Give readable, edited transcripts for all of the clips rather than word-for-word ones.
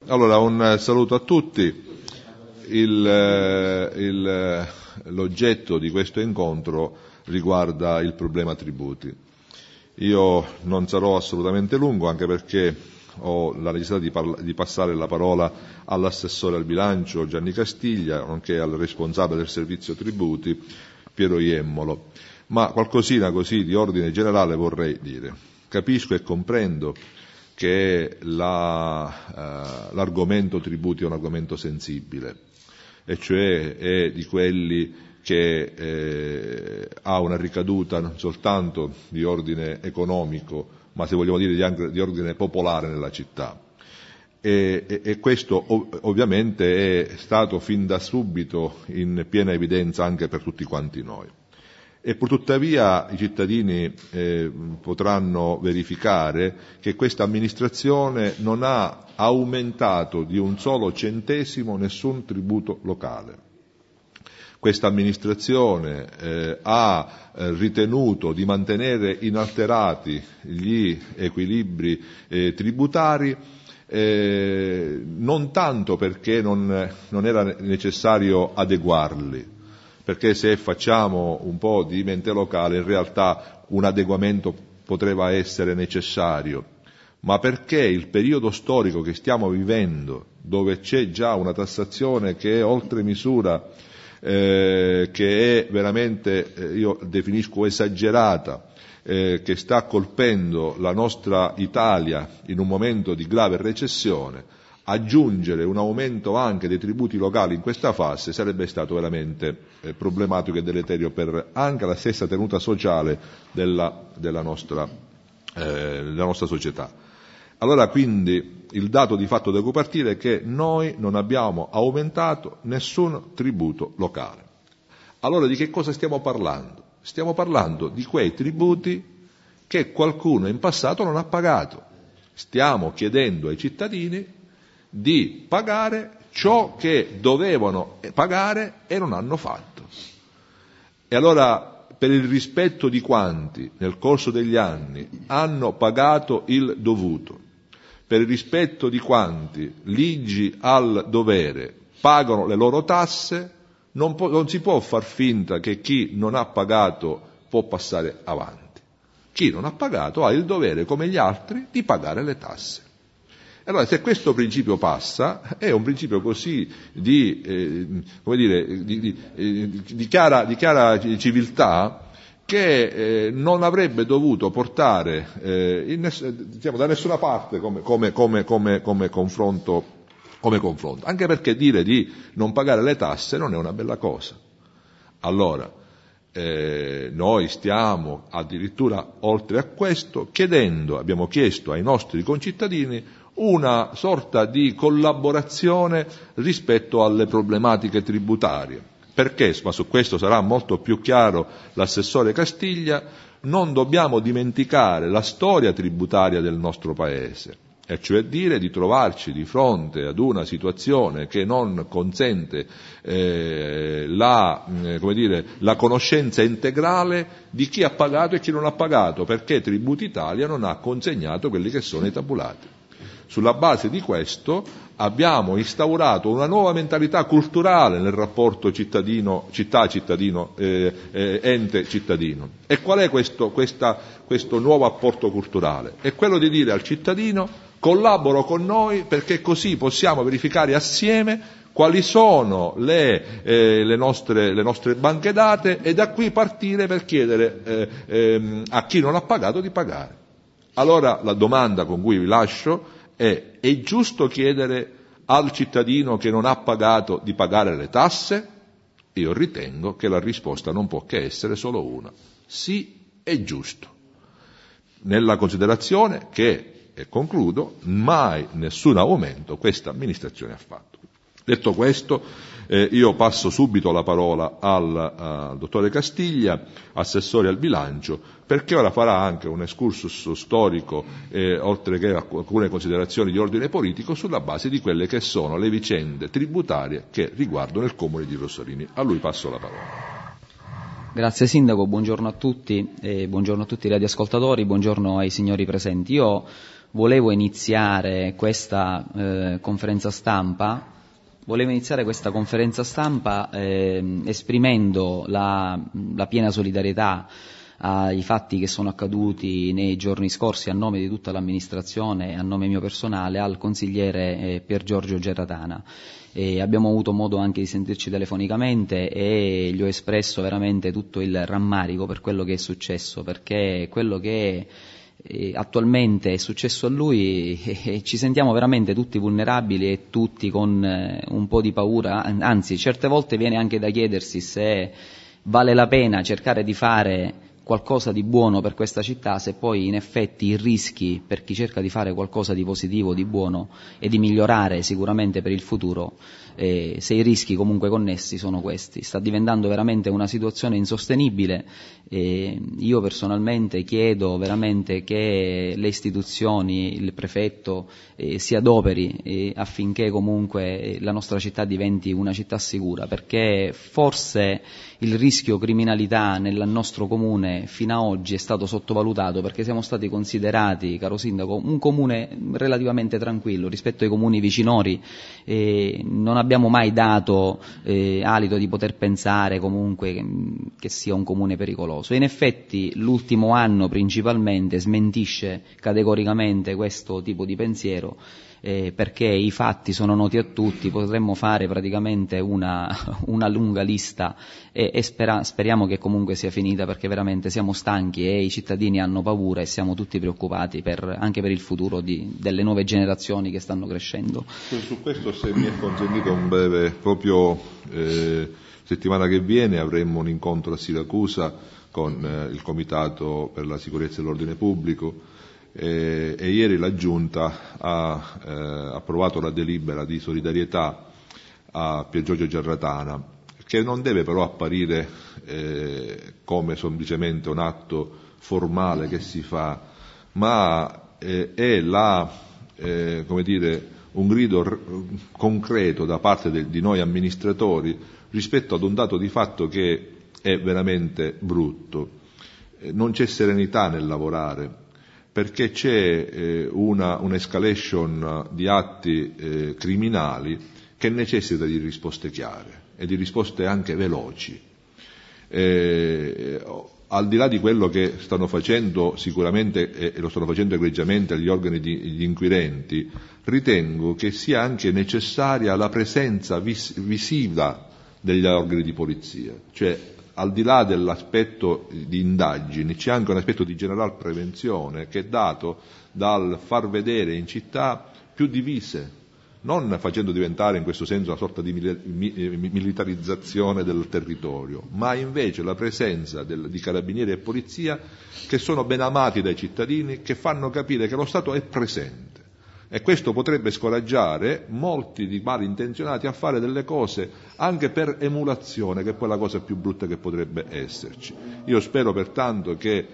Allora, un saluto a tutti. L'oggetto di questo incontro riguarda il problema tributi. Io non sarò assolutamente lungo, anche perché ho la necessità di passare la parola all'assessore al bilancio Gianni Castiglia, nonché al responsabile del servizio tributi Piero Iemmolo. Ma qualcosina così di ordine generale vorrei dire. Capisco e comprendo che l'argomento tributi è un argomento sensibile, e cioè è di quelli che ha una ricaduta non soltanto di ordine economico, ma se vogliamo dire di ordine popolare nella città. E questo ovviamente è stato fin da subito in piena evidenza anche per tutti quanti noi. E purtuttavia i cittadini potranno verificare che questa amministrazione non ha aumentato di un solo centesimo nessun tributo locale. Questa amministrazione ha ritenuto di mantenere inalterati gli equilibri tributari, non tanto perché non era necessario adeguarli, perché se facciamo un po' di mente locale in realtà un adeguamento potrebbe essere necessario, ma perché il periodo storico che stiamo vivendo, dove c'è già una tassazione che è oltre misura, che è veramente, io definisco esagerata, che sta colpendo la nostra Italia in un momento di grave recessione, aggiungere un aumento anche dei tributi locali in questa fase sarebbe stato veramente problematico e deleterio per anche la stessa tenuta sociale della nostra società. Allora quindi il dato di fatto da cui partire è che noi non abbiamo aumentato nessun tributo locale. Allora di che cosa stiamo parlando? Stiamo parlando di quei tributi che qualcuno in passato non ha pagato. Stiamo chiedendo ai cittadini di pagare ciò che dovevano pagare e non hanno fatto. E allora, per il rispetto di quanti nel corso degli anni hanno pagato il dovuto, per il rispetto di quanti ligi al dovere pagano le loro tasse, non si può far finta che chi non ha pagato può passare avanti. Chi non ha pagato ha il dovere, come gli altri, di pagare le tasse. Allora, se questo principio passa, è un principio così di chiara civiltà che non avrebbe dovuto portare da nessuna parte come confronto. Anche perché dire di non pagare le tasse non è una bella cosa. Allora, noi stiamo addirittura oltre a questo abbiamo chiesto ai nostri concittadini una sorta di collaborazione rispetto alle problematiche tributarie. Perché, ma su questo sarà molto più chiaro l'assessore Castiglia, non dobbiamo dimenticare la storia tributaria del nostro Paese, e cioè dire di trovarci di fronte ad una situazione che non consente la conoscenza integrale di chi ha pagato e chi non ha pagato, perché Tributi Italia non ha consegnato quelli che sono i tabulati. Sulla base di questo abbiamo instaurato una nuova mentalità culturale nel rapporto città-cittadino, ente-cittadino. E qual è questo nuovo apporto culturale? È quello di dire al cittadino: collaboro con noi perché così possiamo verificare assieme quali sono le nostre banche date e da qui partire per chiedere a chi non ha pagato di pagare. Allora la domanda con cui vi lascio è giusto chiedere al cittadino che non ha pagato di pagare le tasse? Io ritengo che la risposta non può che essere solo una: sì, è giusto, nella considerazione che, e concludo, mai nessun aumento questa amministrazione ha fatto. Detto questo, io passo subito la parola al dottore Castiglia, assessore al bilancio, perché ora farà anche un excursus storico, oltre che alcune considerazioni di ordine politico, sulla base di quelle che sono le vicende tributarie che riguardano il comune di Rossolini. A lui passo la parola. Grazie Sindaco, buongiorno a tutti i radioascoltatori, buongiorno ai signori presenti. Io volevo iniziare questa conferenza stampa esprimendo la piena solidarietà ai fatti che sono accaduti nei giorni scorsi a nome di tutta l'amministrazione e a nome mio personale al consigliere Pier Giorgio Gerratana. Abbiamo avuto modo anche di sentirci telefonicamente e gli ho espresso veramente tutto il rammarico per quello che è successo, perché quello che attualmente è successo a lui ci sentiamo veramente tutti vulnerabili e tutti con un po' di paura, anzi certe volte viene anche da chiedersi se vale la pena cercare di fare qualcosa di buono per questa città se poi in effetti i rischi per chi cerca di fare qualcosa di positivo, di buono e di migliorare sicuramente per il futuro, se i rischi comunque connessi sono questi. Sta diventando veramente una situazione insostenibile e io personalmente chiedo veramente che le istituzioni, il prefetto si adoperi affinché comunque la nostra città diventi una città sicura, perché forse il rischio criminalità nel nostro comune fino a oggi è stato sottovalutato, perché siamo stati considerati, caro sindaco, un comune relativamente tranquillo rispetto ai comuni vicinori e non abbiamo mai dato alito di poter pensare comunque che sia un comune pericoloso. E in effetti l'ultimo anno principalmente smentisce categoricamente questo tipo di pensiero, perché i fatti sono noti a tutti, potremmo fare praticamente una lunga lista e speriamo che comunque sia finita, perché veramente siamo stanchi e i cittadini hanno paura e siamo tutti preoccupati anche per il futuro delle nuove generazioni che stanno crescendo. Su questo, se mi è consentito un breve, proprio settimana che viene avremo un incontro a Siracusa con il Comitato per la Sicurezza e l'Ordine Pubblico, e ieri la Giunta ha approvato la delibera di solidarietà a Pier Giorgio Gerratana, che non deve però apparire come semplicemente un atto formale che si fa, ma è un grido concreto da parte di noi amministratori rispetto ad un dato di fatto che è veramente brutto. Non c'è serenità nel lavorare, perché c'è un'escalation di atti criminali che necessita di risposte chiare e di risposte anche veloci. Al di là di quello che stanno facendo sicuramente, e lo stanno facendo egregiamente gli organi gli inquirenti, ritengo che sia anche necessaria la presenza visiva degli organi di polizia, cioè al di là dell'aspetto di indagini c'è anche un aspetto di general prevenzione che è dato dal far vedere in città più divise, non facendo diventare in questo senso una sorta di militarizzazione del territorio, ma invece la presenza di carabinieri e polizia che sono ben amati dai cittadini, che fanno capire che lo Stato è presente. E questo potrebbe scoraggiare molti di malintenzionati a fare delle cose anche per emulazione, che è poi la cosa più brutta che potrebbe esserci. Io spero pertanto che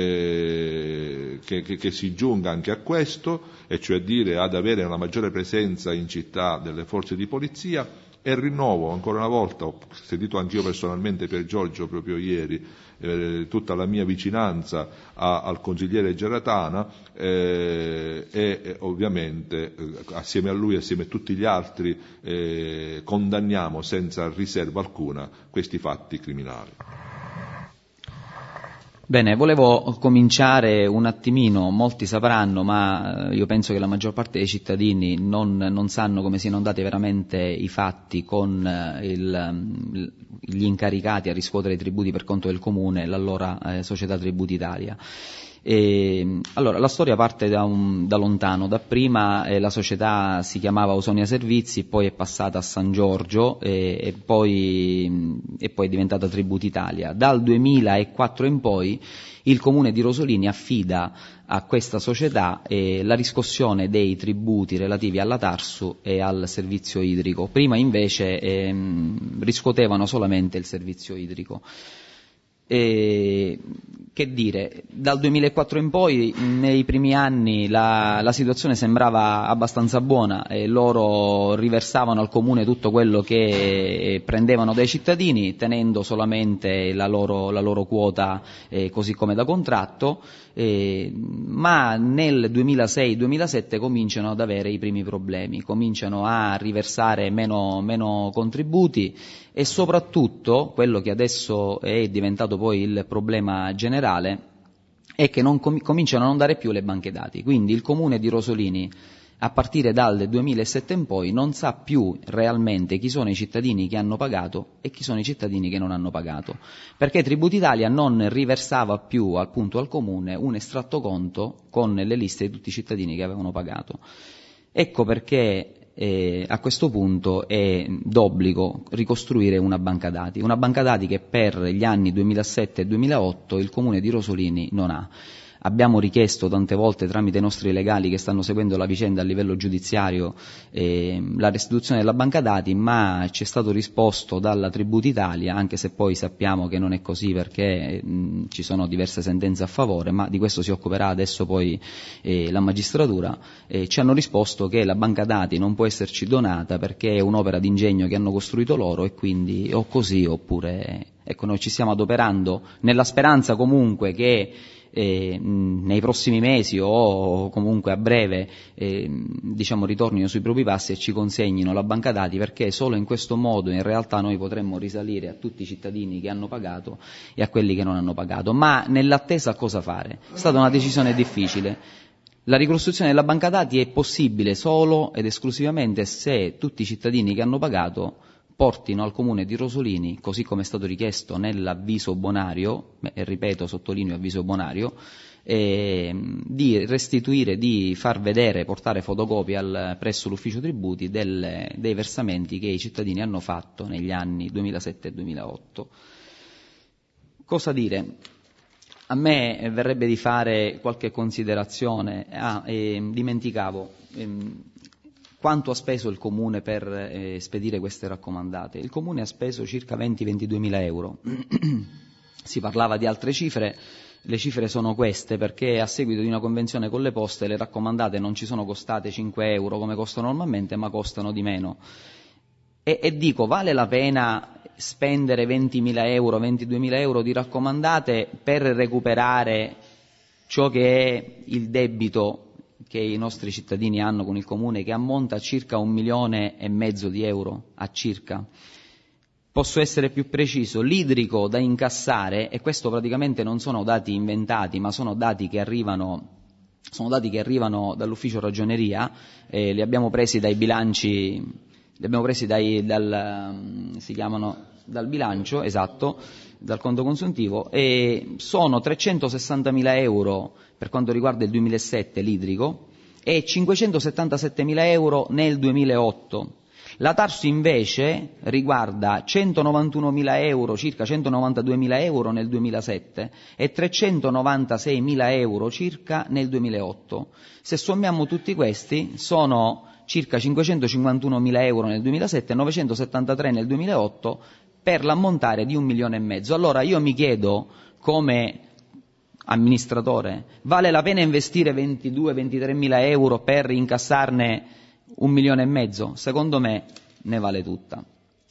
si giunga anche a questo, e cioè dire ad avere una maggiore presenza in città delle forze di polizia, e rinnovo ancora una volta, ho sentito anch'io personalmente Pier Giorgio proprio ieri, tutta la mia vicinanza al consigliere Gerratana e ovviamente assieme a lui, assieme a tutti gli altri, condanniamo senza riserva alcuna questi fatti criminali. Bene, volevo cominciare un attimino, molti sapranno, ma io penso che la maggior parte dei cittadini non sanno come siano andati veramente i fatti con gli incaricati a riscuotere i tributi per conto del Comune, l'allora Società Tributaria. Allora, la storia parte da lontano. Dapprima la società si chiamava Ausonia Servizi, poi è passata a San Giorgio e poi è diventata Tributalia. Dal 2004 in poi il Comune di Rosolini affida a questa società la riscossione dei tributi relativi alla Tarsu e al servizio idrico. Prima invece riscuotevano solamente il servizio idrico. Che dire, dal 2004 in poi, nei primi anni, la situazione sembrava abbastanza buona e loro riversavano al comune tutto quello che prendevano dai cittadini, tenendo solamente la loro quota così come da contratto. ma nel 2006-2007 cominciano ad avere i primi problemi, cominciano a riversare meno contributi e soprattutto quello che adesso è diventato poi il problema generale è che cominciano a non dare più le banche dati. Quindi il comune di Rosolini a partire dal 2007 in poi non sa più realmente chi sono i cittadini che hanno pagato e chi sono i cittadini che non hanno pagato, perché Tributi Italia non riversava più appunto al comune un estratto conto con le liste di tutti i cittadini che avevano pagato. Ecco perché a questo punto è d'obbligo ricostruire una banca dati che per gli anni 2007 e 2008 il comune di Rosolini non ha. Abbiamo richiesto tante volte tramite i nostri legali che stanno seguendo la vicenda a livello giudiziario la restituzione della banca dati, ma ci è stato risposto dalla Tributi Italia, anche se poi sappiamo che non è così perché ci sono diverse sentenze a favore, ma di questo si occuperà adesso poi la magistratura. Ci hanno risposto che la banca dati non può esserci donata perché è un'opera d'ingegno che hanno costruito loro e quindi o così oppure... Ecco, noi ci stiamo adoperando nella speranza comunque che nei prossimi mesi o comunque a breve ritornino sui propri passi e ci consegnino la banca dati, perché solo in questo modo in realtà noi potremmo risalire a tutti i cittadini che hanno pagato e a quelli che non hanno pagato. Ma nell'attesa cosa fare? È stata una decisione difficile. La ricostruzione della banca dati è possibile solo ed esclusivamente se tutti i cittadini che hanno pagato portino al comune di Rosolini, così come è stato richiesto nell'avviso bonario, e ripeto, sottolineo avviso bonario, di restituire, di far vedere, portare fotocopia presso l'ufficio tributi dei versamenti che i cittadini hanno fatto negli anni 2007 e 2008. Cosa dire? A me verrebbe di fare qualche considerazione. Dimenticavo. Quanto ha speso il Comune per spedire queste raccomandate? Il Comune ha speso circa 20-22 mila euro. Si parlava di altre cifre, le cifre sono queste perché a seguito di una convenzione con le poste le raccomandate non ci sono costate 5 euro come costano normalmente, ma costano di meno. E dico, vale la pena spendere 20.000 euro, 22.000 euro di raccomandate per recuperare ciò che è il debito che i nostri cittadini hanno con il Comune, che ammonta a circa 1,5 milioni di euro, a circa. Posso essere più preciso, l'idrico da incassare, e questo praticamente non sono dati inventati, ma sono dati che arrivano dall'ufficio ragioneria, li abbiamo presi dai bilanci, li abbiamo presi dal bilancio, esatto, dal conto consuntivo, e sono 360.000 euro per quanto riguarda il 2007 l'idrico e 577.000 euro nel 2008. La Tarsu invece riguarda 191.000 euro, circa 192.000 euro nel 2007 e 396.000 euro circa nel 2008. Se sommiamo tutti questi sono circa 551.000 euro nel 2007 e 973 nel 2008 per l'ammontare di 1,5 milioni. Allora io mi chiedo, come amministratore, vale la pena investire 22-23 mila euro per incassarne 1,5 milioni? Secondo me ne vale tutta.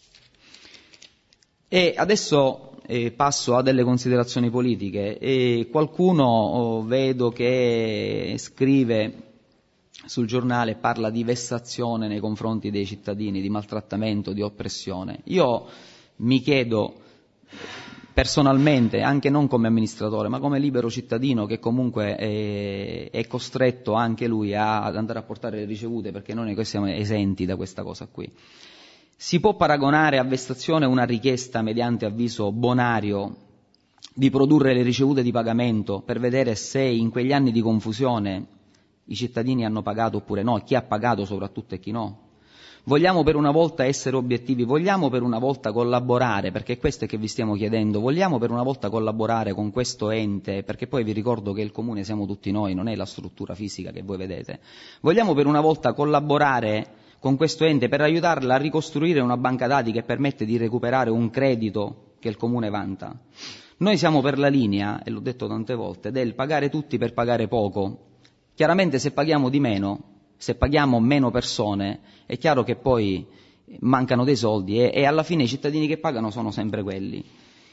E adesso passo a delle considerazioni politiche. Qualcuno vedo che scrive sul giornale, parla di vessazione nei confronti dei cittadini, di maltrattamento, di oppressione. Io mi chiedo personalmente, anche non come amministratore, ma come libero cittadino che comunque è costretto anche lui ad andare a portare le ricevute, perché non è che siamo esenti da questa cosa qui. Si può paragonare a vessazione una richiesta mediante avviso bonario di produrre le ricevute di pagamento per vedere se in quegli anni di confusione i cittadini hanno pagato oppure no, chi ha pagato soprattutto e chi no? Vogliamo per una volta essere obiettivi, vogliamo per una volta collaborare, perché questo è che vi stiamo chiedendo, vogliamo per una volta collaborare con questo ente, perché poi vi ricordo che il Comune siamo tutti noi, non è la struttura fisica che voi vedete. Vogliamo per una volta collaborare con questo ente per aiutarla a ricostruire una banca dati che permette di recuperare un credito che il Comune vanta. Noi siamo per la linea, e l'ho detto tante volte, del pagare tutti per pagare poco. Chiaramente se paghiamo di meno, se paghiamo meno persone, è chiaro che poi mancano dei soldi e alla fine i cittadini che pagano sono sempre quelli.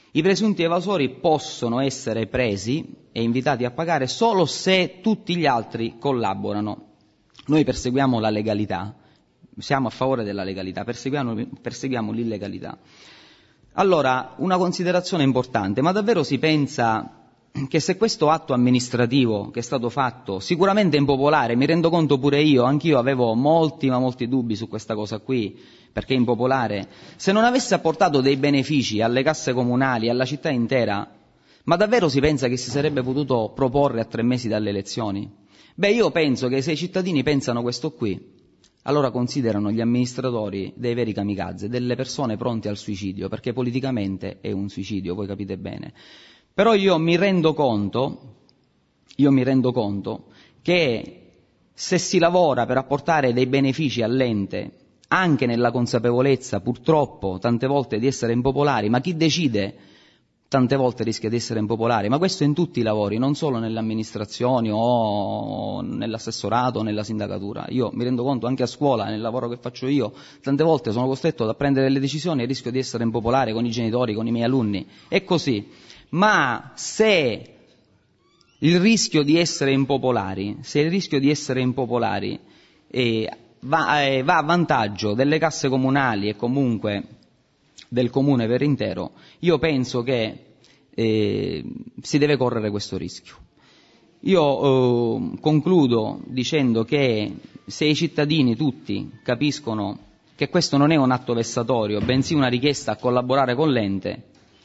I presunti evasori possono essere presi e invitati a pagare solo se tutti gli altri collaborano. Noi perseguiamo la legalità, siamo a favore della legalità, perseguiamo l'illegalità. Allora, una considerazione importante, ma davvero si pensa che se questo atto amministrativo che è stato fatto, sicuramente impopolare, mi rendo conto pure io, anch'io avevo molti dubbi su questa cosa qui, perché è impopolare, se non avesse apportato dei benefici alle casse comunali, alla città intera, ma davvero si pensa che si sarebbe potuto proporre a 3 mesi dalle elezioni? Beh, io penso che se i cittadini pensano questo qui, allora considerano gli amministratori dei veri kamikaze, delle persone pronte al suicidio, perché politicamente è un suicidio, voi capite bene. Però io mi rendo conto che se si lavora per apportare dei benefici all'ente, anche nella consapevolezza purtroppo tante volte di essere impopolari, ma chi decide tante volte rischia di essere impopolare, ma questo in tutti i lavori, non solo nelle amministrazioni o nell'assessorato o nella sindacatura. Io mi rendo conto anche a scuola, nel lavoro che faccio io, tante volte sono costretto a prendere delle decisioni e rischio di essere impopolare con i genitori, con i miei alunni. È così. Ma se il rischio di essere impopolari va a vantaggio delle casse comunali e comunque del comune per intero, io penso che si deve correre questo rischio. Io concludo dicendo che se i cittadini tutti capiscono che questo non è un atto vessatorio, bensì una richiesta a collaborare con l'ente,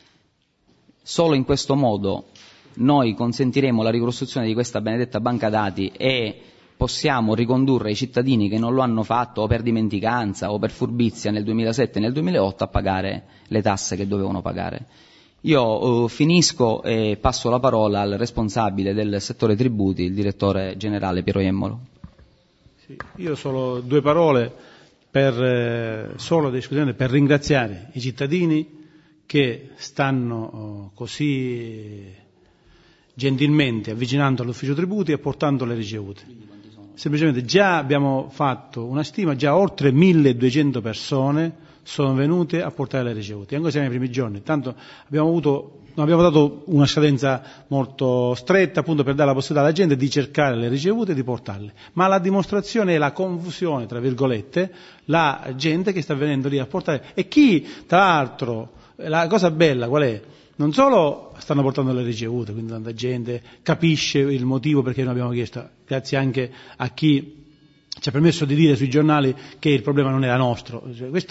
solo in questo modo noi consentiremo la ricostruzione di questa benedetta banca dati e possiamo ricondurre i cittadini che non lo hanno fatto o per dimenticanza o per furbizia nel 2007 e nel 2008 a pagare le tasse che dovevano pagare. Io finisco e passo la parola al responsabile del settore tributi, il direttore generale Piero Iemmolo. Sì, io solo 2 parole per ringraziare i cittadini che stanno così gentilmente avvicinando all'ufficio tributi e portando le ricevute. Semplicemente già abbiamo fatto una stima, già oltre 1200 persone sono venute a portare le ricevute. Ancora siamo nei primi giorni, tanto non abbiamo dato una scadenza molto stretta appunto per dare la possibilità alla gente di cercare le ricevute e di portarle. Ma la dimostrazione è la confusione, tra virgolette, la gente che sta venendo lì a portare. E chi, tra l'altro, la cosa bella qual è? Non solo stanno portando le ricevute, quindi tanta gente capisce il motivo perché noi abbiamo chiesto, grazie anche a chi ci ha permesso di dire sui giornali che il problema non era nostro.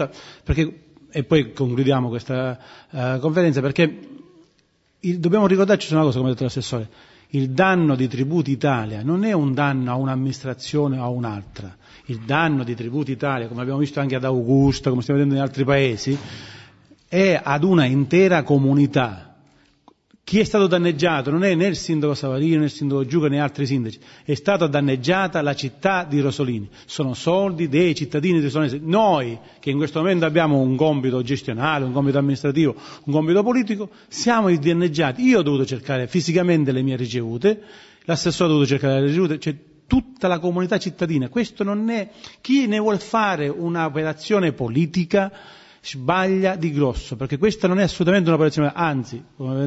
E poi concludiamo questa conferenza perché dobbiamo ricordarci su una cosa, come ha detto l'assessore, il danno di Tributi Italia non è un danno a un'amministrazione o a un'altra, il danno di Tributi Italia, come abbiamo visto anche ad Augusta, come stiamo vedendo in altri paesi, è ad una intera comunità. Chi è stato danneggiato non è né il sindaco Savarino né il sindaco Giuca né altri sindaci, è stata danneggiata la città di Rosolini, sono soldi dei cittadini di Rosolini. Noi che in questo momento abbiamo un compito gestionale, un compito amministrativo, un compito politico, siamo i danneggiati. Io ho dovuto cercare fisicamente le mie ricevute, l'assessore ha dovuto cercare le ricevute, cioè tutta la comunità cittadina. Questo non è, chi ne vuol fare un'operazione politica sbaglia di grosso, perché questa non è assolutamente un'operazione, anzi,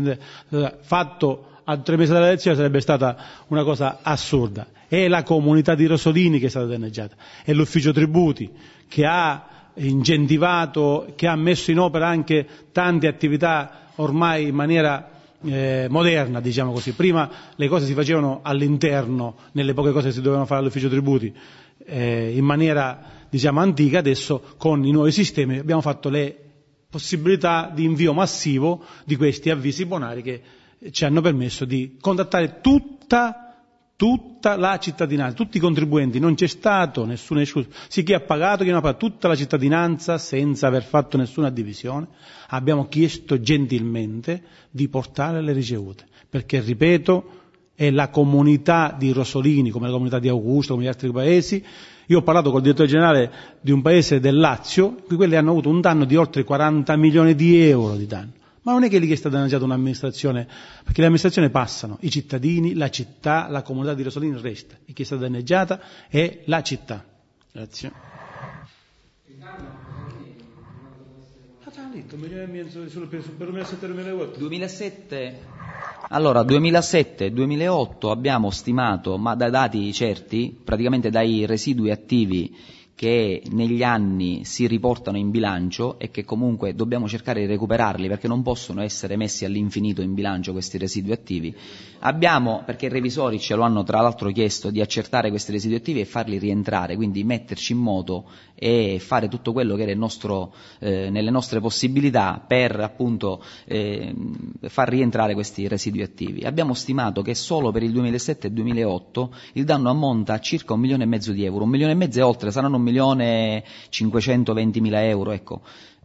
fatto a 3 mesi dalle elezioni sarebbe stata una cosa assurda. È la comunità di Rosolini che è stata danneggiata, è l'ufficio tributi che ha incentivato, che ha messo in opera anche tante attività ormai in maniera moderna, diciamo così. Prima le cose si facevano all'interno, nelle poche cose che si dovevano fare all'ufficio tributi in maniera diciamo antica, adesso con i nuovi sistemi abbiamo fatto le possibilità di invio massivo di questi avvisi bonari che ci hanno permesso di contattare tutta la cittadinanza, tutti i contribuenti, non c'è stato nessuno escluso, sì chi ha pagato, chi non ha pagato, tutta la cittadinanza senza aver fatto nessuna divisione, abbiamo chiesto gentilmente di portare le ricevute, perché ripeto è la comunità di Rosolini, come la comunità di Augusto, come gli altri paesi. Io ho parlato col direttore generale di un paese del Lazio, in cui quelli hanno avuto un danno di oltre 40 milioni di euro di danno. Ma non è che lì che è stata danneggiata un'amministrazione, perché le amministrazioni passano, i cittadini, la città, la comunità di Rosolini resta, e chi è stata danneggiata è la città. Grazie. Allora, 2007-2008 abbiamo stimato, ma da dati certi, praticamente dai residui attivi che negli anni si riportano in bilancio e che comunque dobbiamo cercare di recuperarli perché non possono essere messi all'infinito in bilancio questi residui attivi. Abbiamo, perché i revisori ce lo hanno tra l'altro chiesto, di accertare questi residui attivi e farli rientrare, quindi metterci in moto e fare tutto quello che era nelle nostre possibilità per appunto far rientrare questi residui attivi. Abbiamo stimato che solo per il 2007 e 2008 il danno ammonta a circa 1,5 milioni di euro, 1,5 milioni e oltre, saranno 1.520.000 euro, ecco.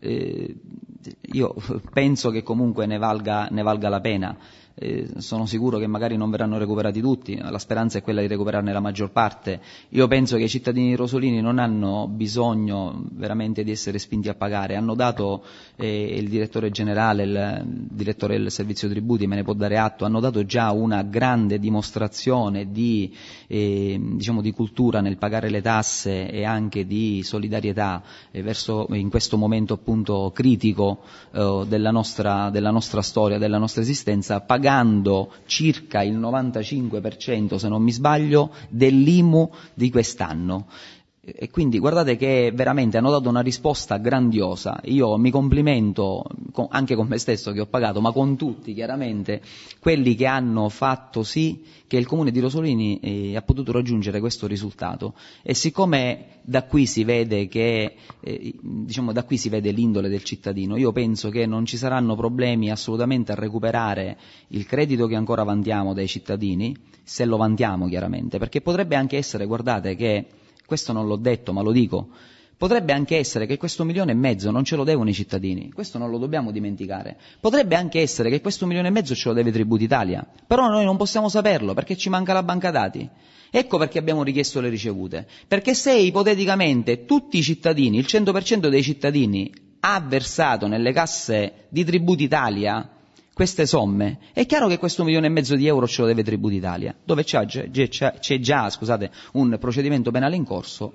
Io penso che comunque ne valga la pena. Sono sicuro che magari non verranno recuperati tutti, la speranza è quella di recuperarne la maggior parte. Io penso che i cittadini rosolini non hanno bisogno veramente di essere spinti a pagare. Hanno dato, il direttore generale, il direttore del servizio tributi me ne può dare atto, hanno dato già una grande dimostrazione di cultura nel pagare le tasse e anche di solidarietà verso in questo momento appunto critico della nostra storia, della nostra esistenza, pagando circa il 95%, se non mi sbaglio, dell'IMU di quest'anno. E quindi guardate che veramente hanno dato una risposta grandiosa. Io mi complimento anche con me stesso che ho pagato, ma con tutti chiaramente, quelli che hanno fatto sì che il comune di Rosolini ha potuto raggiungere questo risultato. E siccome da qui si vede da qui si vede l'indole del cittadino, io penso che non ci saranno problemi assolutamente a recuperare il credito che ancora vantiamo dai cittadini, se lo vantiamo chiaramente, perché potrebbe anche essere, guardate che questo non l'ho detto, ma lo dico, potrebbe anche essere che questo 1,5 milioni non ce lo devono i cittadini, questo non lo dobbiamo dimenticare. Potrebbe anche essere che questo 1,5 milioni ce lo deve Tributi Italia, però noi non possiamo saperlo perché ci manca la banca dati. Ecco perché abbiamo richiesto le ricevute, perché se ipoteticamente tutti i cittadini, il 100% dei cittadini ha versato nelle casse di Tributi Italia queste somme, è chiaro che questo 1,5 milioni di euro ce lo deve Tributi Italia, dove c'è già un procedimento penale in corso.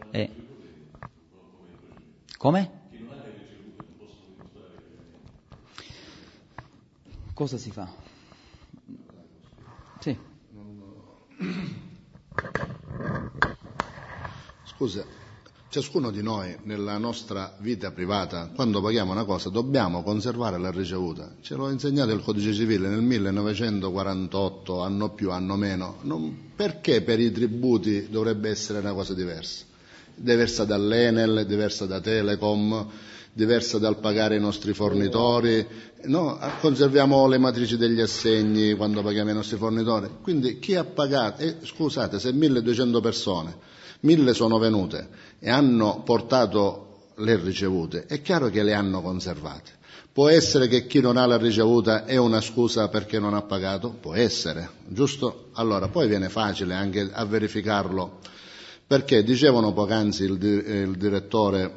Come? Cosa si fa? Sì. Scusa, ciascuno di noi nella nostra vita privata, quando paghiamo una cosa, dobbiamo conservare la ricevuta. Ce l'ho insegnato il Codice Civile nel 1948, anno più, anno meno. Perché per i tributi dovrebbe essere una cosa diversa? Diversa dall'Enel, diversa da Telecom, diversa dal pagare i nostri fornitori. No, conserviamo le matrici degli assegni quando paghiamo i nostri fornitori. Quindi chi ha pagato? Scusate, se 1.200 persone, 1.000 sono venute e hanno portato le ricevute, è chiaro che le hanno conservate. Può essere che chi non ha la ricevuta è una scusa perché non ha pagato? Può essere, giusto? Allora, poi viene facile anche a verificarlo, perché dicevano poc'anzi il direttore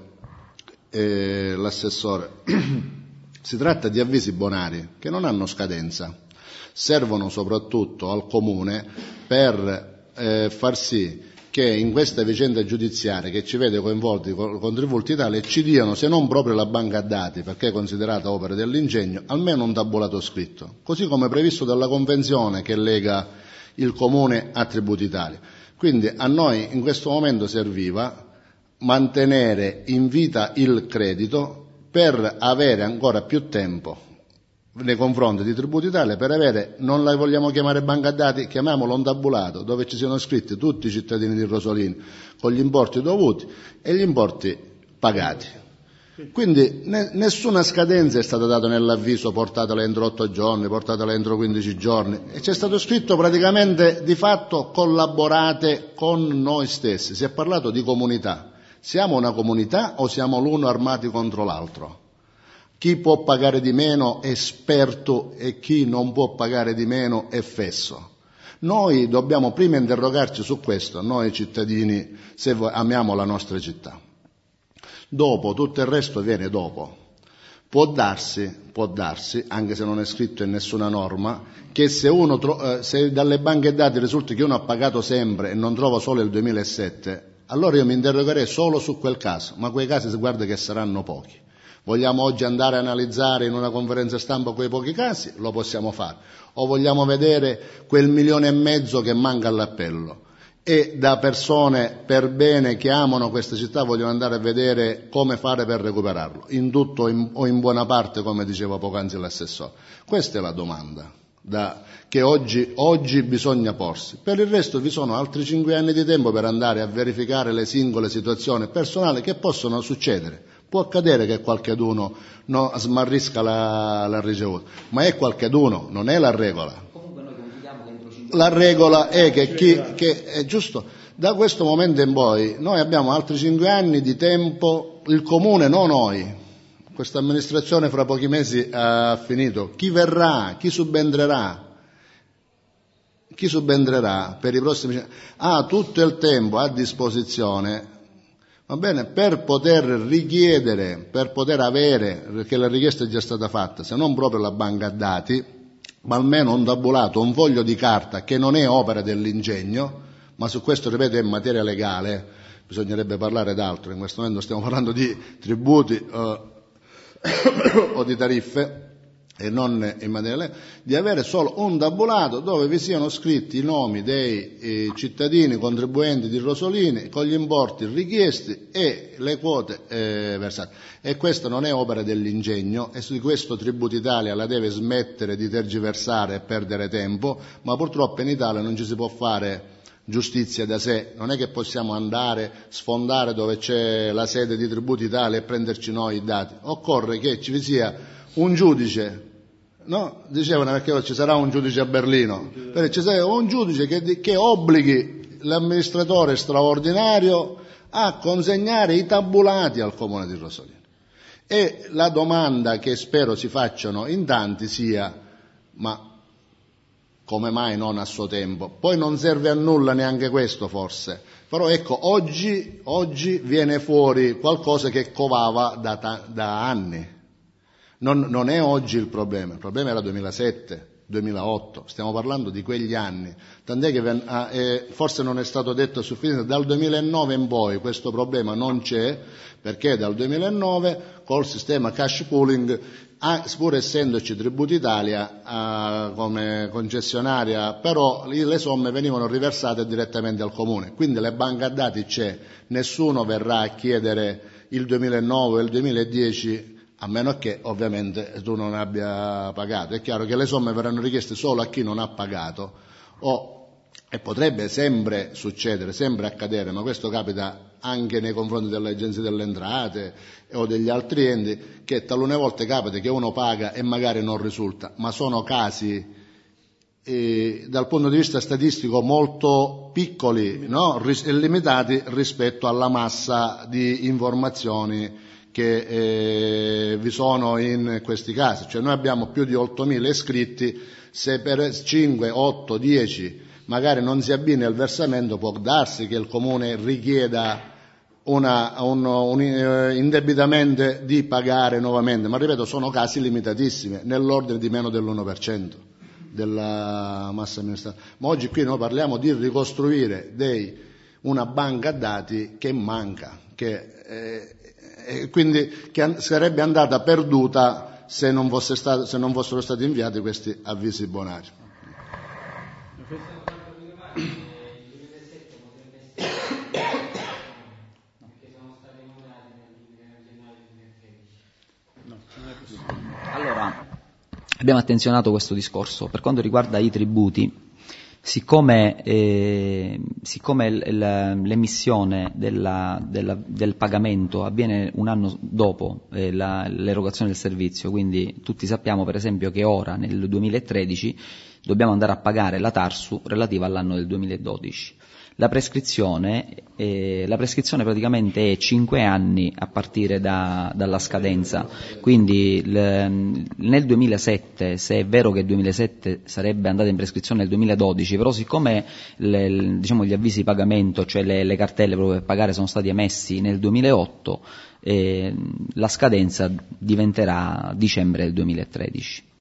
e l'assessore, si tratta di avvisi bonari che non hanno scadenza, servono soprattutto al comune per far sì che in questa vicenda giudiziaria che ci vede coinvolti con Tributi Italia ci diano, se non proprio la banca dati, perché è considerata opera dell'ingegno, almeno un tabulato scritto, così come previsto dalla convenzione che lega il comune a Tributi Italia. Quindi a noi in questo momento serviva mantenere in vita il credito per avere ancora più tempo nei confronti di Tributi Italia, per avere, non la vogliamo chiamare banca dati, chiamiamolo un tabulato, dove ci siano scritti tutti i cittadini di Rosolini con gli importi dovuti e gli importi pagati. Quindi nessuna scadenza è stata data nell'avviso, portatela entro 8 giorni, portatela entro 15 giorni, e c'è stato scritto praticamente di fatto collaborate con noi stessi. Si è parlato di comunità. Siamo una comunità o siamo l'uno armati contro l'altro? Chi può pagare di meno è esperto e chi non può pagare di meno è fesso. Noi dobbiamo prima interrogarci su questo, noi cittadini, se amiamo la nostra città. Dopo, tutto il resto viene dopo. Può darsi, anche se non è scritto in nessuna norma, che se dalle banche dati risulta che uno ha pagato sempre e non trova solo il 2007, allora io mi interrogerei solo su quel caso, ma quei casi si guarda che saranno pochi. Vogliamo oggi andare a analizzare in una conferenza stampa quei pochi casi? Lo possiamo fare. O vogliamo vedere quel 1,5 milioni che manca all'appello? E da persone per bene che amano questa città vogliono andare a vedere come fare per recuperarlo, in tutto o in buona parte, come diceva poc'anzi l'assessore. Questa è la domanda che oggi bisogna porsi. Per il resto vi sono altri 5 anni di tempo per andare a verificare le singole situazioni personali che possono succedere. Può accadere che qualcheduno smarrisca la ricevuta, ma è qualcheduno, non è la regola. La regola è che è giusto, da questo momento in poi noi abbiamo altri 5 anni di tempo, il comune, non noi, questa amministrazione fra pochi mesi ha finito, chi verrà, chi subentrerà per i prossimi, ha tutto il tempo a disposizione, va bene, per poter richiedere, per poter avere, perché la richiesta è già stata fatta, se non proprio la banca dati, ma almeno un tabulato, un foglio di carta che non è opera dell'ingegno, ma su questo, ripeto, è materia legale, bisognerebbe parlare d'altro, in questo momento stiamo parlando di tributi o di tariffe e non in materia legale, di avere solo un tabulato dove vi siano scritti i nomi dei cittadini contribuenti di Rosolini con gli importi richiesti e le quote versate. E questo non è opera dell'ingegno e su questo Tributi Italia la deve smettere di tergiversare e perdere tempo, ma purtroppo in Italia non ci si può fare giustizia da sé, non è che possiamo andare, sfondare dove c'è la sede di Tributi Italia e prenderci noi i dati, occorre che ci sia un giudice, no? Dicevano perché ci sarà un giudice a Berlino, perché ci sarà un giudice che obblighi l'amministratore straordinario a consegnare i tabulati al Comune di Rosolino. E la domanda che spero si facciano in tanti sia: ma come mai non a suo tempo? Poi non serve a nulla neanche questo forse, però ecco, oggi viene fuori qualcosa che covava da anni. Non è oggi il problema era 2007, 2008, stiamo parlando di quegli anni, tant'è che forse non è stato detto a sufficienza, dal 2009 in poi questo problema non c'è, perché dal 2009 col sistema cash pooling, pur essendoci Tributi Italia come concessionaria, però le somme venivano riversate direttamente al comune, quindi le banche dati c'è, nessuno verrà a chiedere il 2009 e il 2010 a meno che ovviamente tu non abbia pagato. È chiaro che le somme verranno richieste solo a chi non ha pagato, e potrebbe sempre succedere, sempre accadere, ma questo capita anche nei confronti delle agenzie delle entrate o degli altri enti, che talune volte capita che uno paga e magari non risulta, ma sono casi dal punto di vista statistico molto piccoli, no? E limitati rispetto alla massa di informazioni che vi sono in questi casi. Cioè noi abbiamo più di 8.000 iscritti, se per 5, 8, 10 magari non si abbina il versamento, può darsi che il comune richieda indebitamente di pagare nuovamente, ma ripeto, sono casi limitatissimi, nell'ordine di meno dell'1% della massa amministrativa. Ma oggi qui noi parliamo di ricostruire una banca dati che manca, quindi che sarebbe andata perduta se non fossero stati inviati questi avvisi bonari. Allora, abbiamo attenzionato questo discorso. Per quanto riguarda i tributi, siccome l'emissione del pagamento avviene un anno dopo l'erogazione del servizio, quindi tutti sappiamo per esempio che ora nel 2013 dobbiamo andare a pagare la TARSU relativa all'anno del 2012. La prescrizione praticamente è 5 anni a partire dalla scadenza, quindi nel 2007, se è vero che il 2007 sarebbe andato in prescrizione nel 2012, però siccome gli avvisi di pagamento, cioè le cartelle proprio per pagare, sono stati emessi nel 2008, la scadenza diventerà dicembre del 2013.